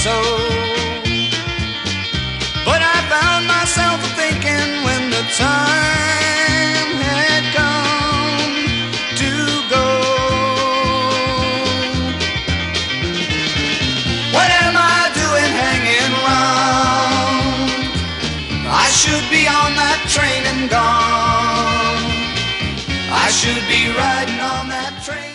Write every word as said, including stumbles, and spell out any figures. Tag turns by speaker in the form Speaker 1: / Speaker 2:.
Speaker 1: so. But I found myself thinking when the time had come to go, what am I doing hanging round? I should be on that train and gone. I should be riding on that train.